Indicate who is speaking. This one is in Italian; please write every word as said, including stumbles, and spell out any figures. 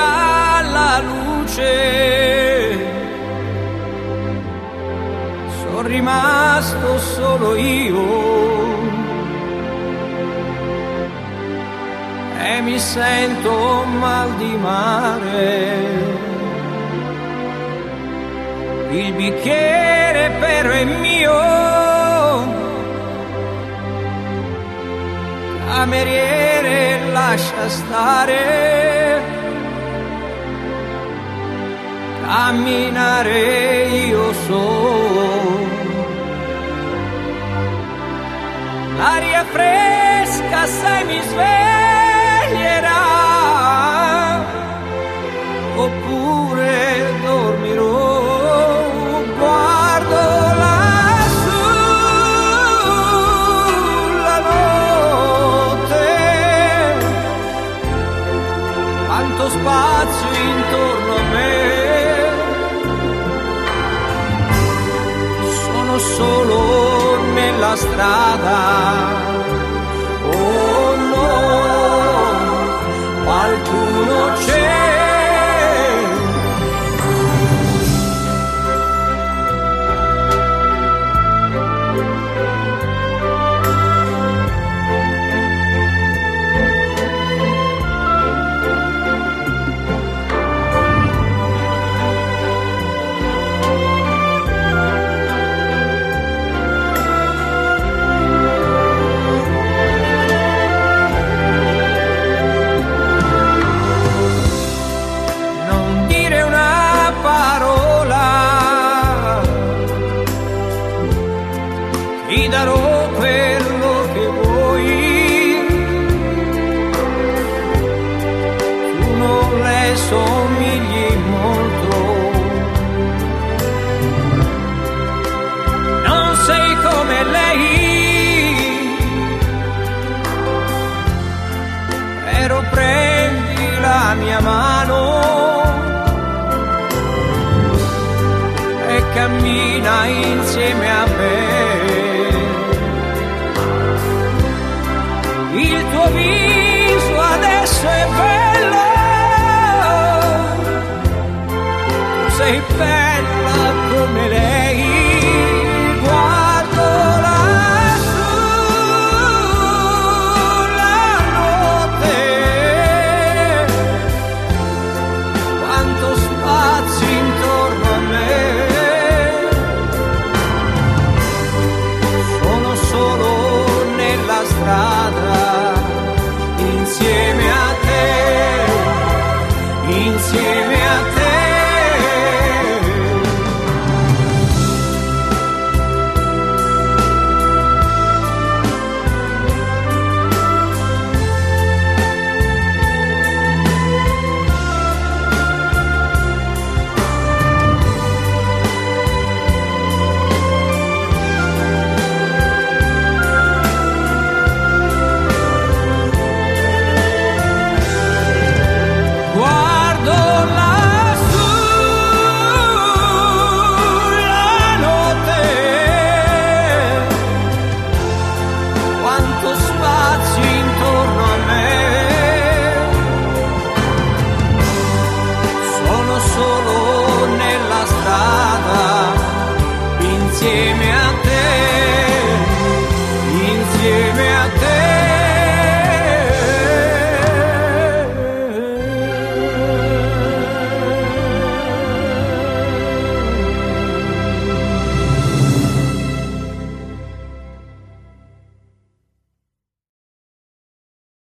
Speaker 1: dalla luce, sono rimasto solo io e mi sento mal di mare. Il bicchiere però è mio, cameriere lascia stare, camminare io so. L'aria fresca se mi sveglierà, oppure dormirò. Guardo lassù la notte, quanto spazio intorno a me, sono solo nella strada. Oh no, qualcuno c'è. Ti darò quello che vuoi, tu non le somigli molto, non sei come lei, però prendi la mia mano e cammina insieme a me. Il tuo viso adesso è bello, sei bella come lei. Guardo lassù la notte, quanto spazio intorno a me, sono solo nella strada. Insieme a te, insieme a te. Insieme